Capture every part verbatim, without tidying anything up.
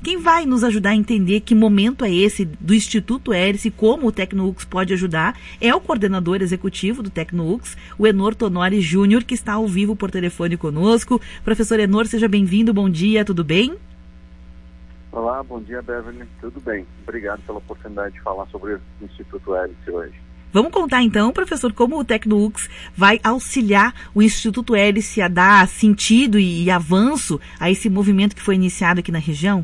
Quem vai nos ajudar a entender que momento é esse do Instituto Hélice, como o TecnoUX pode ajudar, é o coordenador executivo do TecnoUX, o Enor Tonori Júnior, que está ao vivo por telefone conosco. Professor Enor, seja bem-vindo, bom dia, tudo bem? Olá, bom dia, Beverly. Tudo bem. Obrigado pela oportunidade de falar sobre o Instituto Hélice hoje. Vamos contar então, professor, como o TecnoUX vai auxiliar o Instituto Hélice a dar sentido e, e avanço a esse movimento que foi iniciado aqui na região?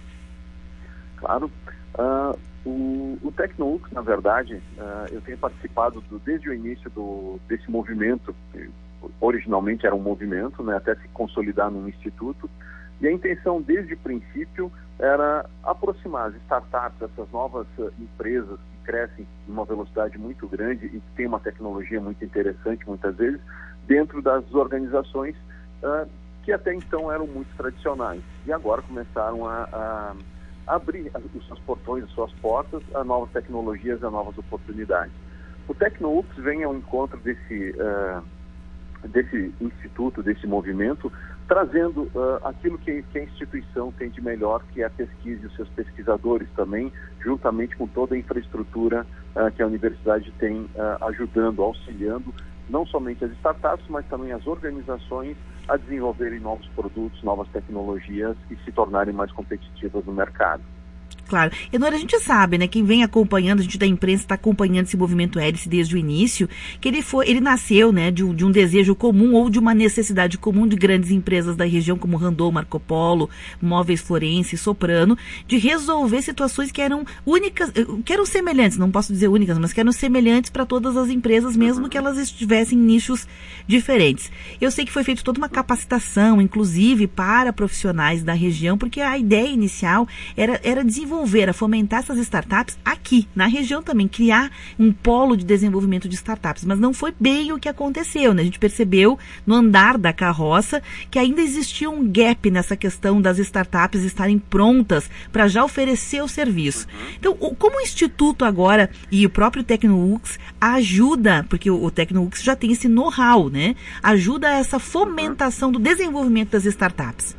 Claro. Uh, o, o TecnoUX, na verdade, uh, eu tenho participado do, desde o início do, desse movimento, que originalmente era um movimento, né, até se consolidar num instituto. E a intenção, desde o princípio, era aproximar as startups, essas novas uh, empresas que crescem em uma velocidade muito grande e que têm uma tecnologia muito interessante, muitas vezes, dentro das organizações uh, que até então eram muito tradicionais. E agora começaram a, a abrir os seus portões, as suas portas a novas tecnologias, a novas oportunidades. O TecnoUX vem ao encontro desse, uh, desse instituto, desse movimento, trazendo uh, aquilo que, que a instituição tem de melhor, que é a pesquisa e os seus pesquisadores também, juntamente com toda a infraestrutura uh, que a universidade tem, uh, ajudando, auxiliando, não somente as startups, mas também as organizações a desenvolverem novos produtos, novas tecnologias e se tornarem mais competitivas no mercado. Claro. Enor, a gente sabe, né, quem vem acompanhando, a gente da imprensa está acompanhando esse movimento Hélice desde o início, que ele foi, ele nasceu, né, de um, de um desejo comum ou de uma necessidade comum de grandes empresas da região, como Randon, Marco Polo, Móveis Florence, Soprano, de resolver situações que eram únicas, que eram semelhantes, não posso dizer únicas, mas que eram semelhantes para todas as empresas, mesmo que elas estivessem em nichos diferentes. Eu sei que foi feita toda uma capacitação, inclusive para profissionais da região, porque a ideia inicial era, era desenvolver a fomentar essas startups aqui, na região também, criar um polo de desenvolvimento de startups, mas não foi bem o que aconteceu, né? A gente percebeu no andar da carroça que ainda existia um gap nessa questão das startups estarem prontas para já oferecer o serviço. Então, como o Instituto agora e o próprio TecnoUX ajuda, porque o TecnoUX já tem esse know-how, né? Ajuda essa fomentação do desenvolvimento das startups.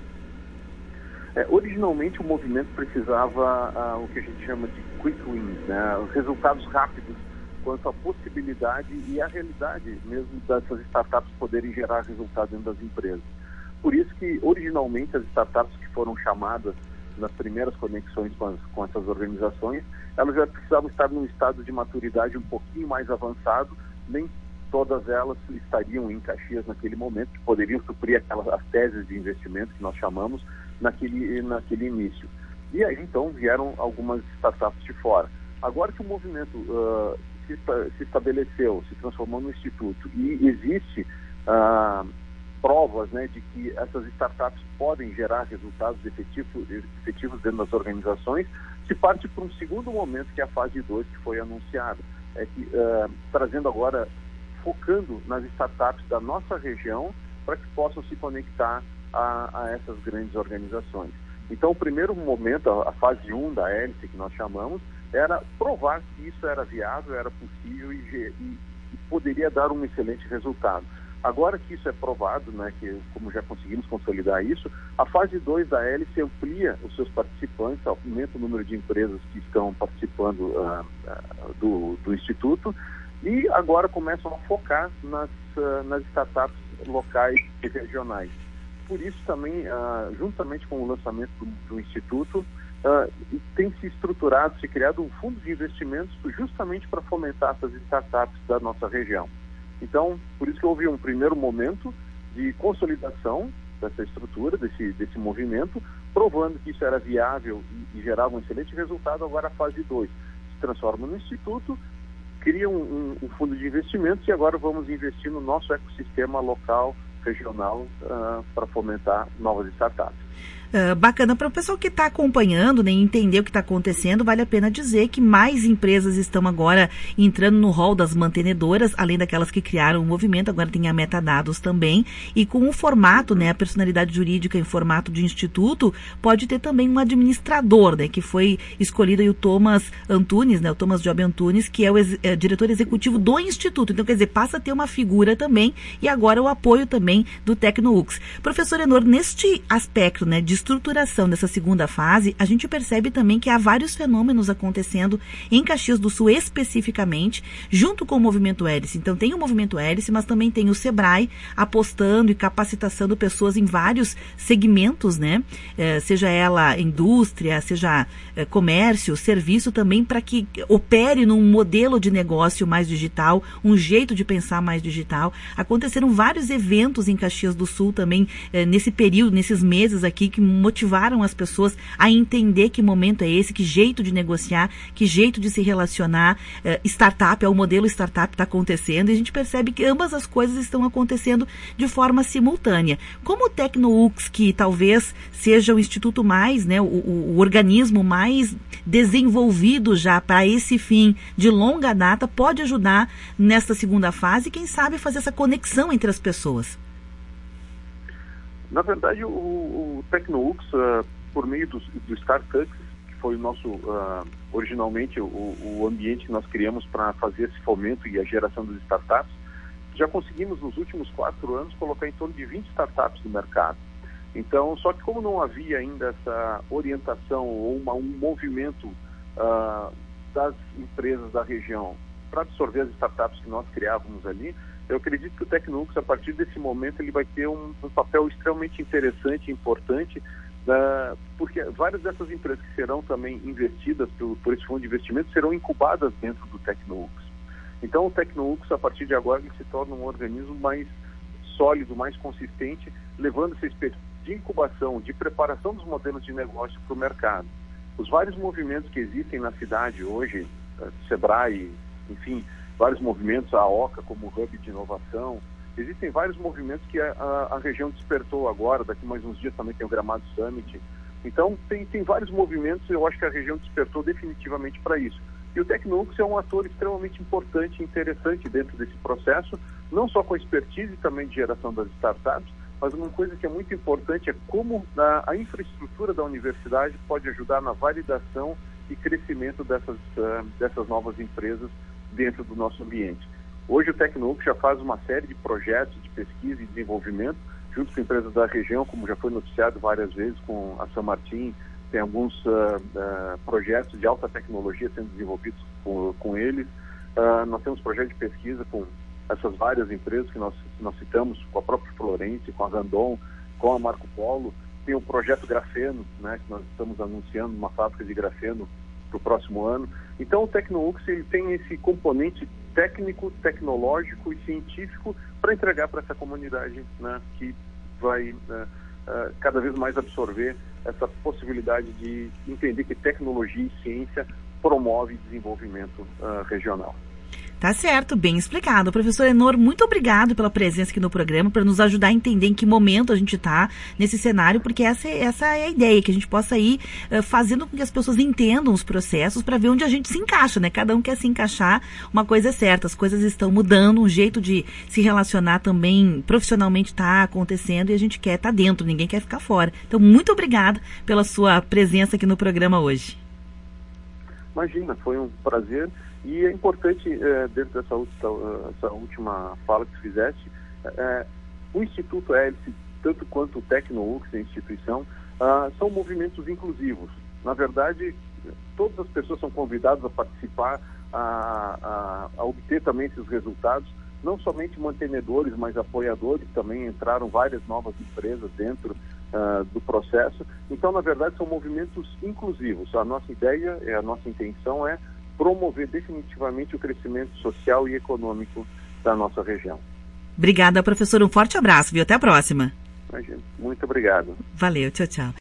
É, originalmente o movimento precisava uh, o que a gente chama de quick wins, né? Resultados rápidos quanto à possibilidade e à realidade mesmo dessas startups poderem gerar resultados dentro das empresas. Por isso que originalmente as startups que foram chamadas nas primeiras conexões com, as, com essas organizações, elas já precisavam estar num estado de maturidade um pouquinho mais avançado, nem todas elas estariam em Caxias naquele momento, que poderiam suprir aquelas, as teses de investimento que nós chamamos naquele, naquele início. E aí, então, vieram algumas startups de fora. Agora que o movimento uh, se, esta, se estabeleceu, se transformou no instituto e existe uh, provas, né, de que essas startups podem gerar resultados efetivos, efetivos dentro das organizações, se parte para um segundo momento, que é a fase dois, que foi anunciada. É que, uh, trazendo agora, focando nas startups da nossa região, para que possam se conectar A, a essas grandes organizações. Então, o primeiro momento, a, a fase um da Hélice, que nós chamamos, era provar que isso era viável, era possível e, e, e poderia dar um excelente resultado. Agora que isso é provado, né, que como já conseguimos consolidar isso, a fase dois da Hélice amplia os seus participantes, aumenta o número de empresas que estão participando uh, uh, do, do Instituto e agora começam a focar nas, uh, nas startups locais e regionais. Por isso também, uh, juntamente com o lançamento do, do Instituto, uh, tem se estruturado, se criado um fundo de investimentos justamente para fomentar essas startups da nossa região. Então, por isso que houve um primeiro momento de consolidação dessa estrutura, desse, desse movimento, provando que isso era viável e, e gerava um excelente resultado. Agora a fase dois se transforma no Instituto, cria um, um, um fundo de investimentos e agora vamos investir no nosso ecossistema local, regional, uh, para fomentar novas startups. Uh, bacana, para o pessoal que está acompanhando, né, entender o que está acontecendo, vale a pena dizer que mais empresas estão agora entrando no rol das mantenedoras, além daquelas que criaram o movimento, agora tem a Metadados também, e com o formato, né, a personalidade jurídica em formato de instituto, pode ter também um administrador, né, que foi escolhido aí o Thomas Antunes, né, o Thomas Job Antunes, que é o ex- é, diretor executivo do instituto. Então, quer dizer, passa a ter uma figura também, e agora o apoio também do TecnoUX. Professor Enor, neste aspecto processo, né, de estruturação dessa segunda fase, a gente percebe também que há vários fenômenos acontecendo em Caxias do Sul especificamente, junto com o Movimento Hélice. Então tem o Movimento Hélice, mas também tem o Sebrae apostando e capacitando pessoas em vários segmentos, né, eh, seja ela indústria, seja eh, comércio, serviço também, para que opere num modelo de negócio mais digital, um jeito de pensar mais digital. Aconteceram vários eventos em Caxias do Sul também, eh, nesse período, nesses meses aqui, que motivaram as pessoas a entender que momento é esse, que jeito de negociar, que jeito de se relacionar. Eh, startup, é o modelo startup está acontecendo, e a gente percebe que ambas as coisas estão acontecendo de forma simultânea. Como o TecnoUX, que talvez seja o instituto mais, né, o, o, o organismo mais desenvolvido já para esse fim de longa data, pode ajudar nesta segunda fase e, quem sabe, fazer essa conexão entre as pessoas? Na verdade, o, o TecnoUX, uh, por meio do, do StarTux, que foi o nosso, uh, originalmente, o, o ambiente que nós criamos para fazer esse fomento e a geração das startups, já conseguimos, nos últimos quatro anos, colocar em torno de vinte startups no mercado. Então, só que como não havia ainda essa orientação ou uma, um movimento uh, das empresas da região para absorver as startups que nós criávamos ali, eu acredito que o TecnoUX, a partir desse momento, ele vai ter um, um papel extremamente interessante e importante, uh, porque várias dessas empresas que serão também investidas por, por esse fundo de investimento serão incubadas dentro do TecnoUX. Então, o TecnoUX, a partir de agora, ele se torna um organismo mais sólido, mais consistente, levando essa experiência de incubação, de preparação dos modelos de negócio para o mercado. Os vários movimentos que existem na cidade hoje, uh, Sebrae, enfim, vários movimentos, a OCA como hub de inovação, existem vários movimentos que a, a, a região despertou agora, daqui mais uns dias também tem o Gramado Summit. Então, tem, tem vários movimentos e eu acho que a região despertou definitivamente para isso. E o TecnoUX é um ator extremamente importante e interessante dentro desse processo, não só com expertise também de geração das startups, mas uma coisa que é muito importante é como a, a infraestrutura da universidade pode ajudar na validação e crescimento dessas, uh, dessas novas empresas dentro do nosso ambiente. Hoje o TecnoUX já faz uma série de projetos de pesquisa e desenvolvimento, junto com empresas da região, como já foi noticiado várias vezes com a São Martin, tem alguns uh, uh, projetos de alta tecnologia sendo desenvolvidos com, com eles. Uh, nós temos projetos de pesquisa com essas várias empresas que nós, nós citamos, com a própria Florence, com a Randon, com a Marco Polo. Tem o projeto Grafeno, né, que nós estamos anunciando uma fábrica de grafeno para o próximo ano. Então o TecnoUX ele tem esse componente técnico, tecnológico e científico para entregar para essa comunidade, né, que vai uh, uh, cada vez mais absorver essa possibilidade de entender que tecnologia e ciência promove desenvolvimento uh, regional. Tá certo, bem explicado. Professor Enor, muito obrigado pela presença aqui no programa, para nos ajudar a entender em que momento a gente está nesse cenário, porque essa, essa é a ideia, que a gente possa ir uh, fazendo com que as pessoas entendam os processos para ver onde a gente se encaixa, né? Cada um quer se encaixar, uma coisa é certa, as coisas estão mudando, um jeito de se relacionar também profissionalmente está acontecendo e a gente quer estar tá dentro, ninguém quer ficar fora. Então, muito obrigada pela sua presença aqui no programa hoje. Imagina, foi um prazer. E é importante, é, dentro dessa, dessa última fala que tu fizeste, é, o Instituto Hélice, tanto quanto o TecnoUX, a instituição, ah, são movimentos inclusivos. Na verdade, todas as pessoas são convidadas a participar, a, a, a obter também esses resultados, não somente mantenedores, mas apoiadores, também entraram várias novas empresas dentro uh, do processo. Então, na verdade, são movimentos inclusivos. A nossa ideia, a nossa intenção é promover definitivamente o crescimento social e econômico da nossa região. Obrigada, professor. Um forte abraço, viu? Até a próxima. Imagina. Muito obrigado. Valeu, tchau, tchau.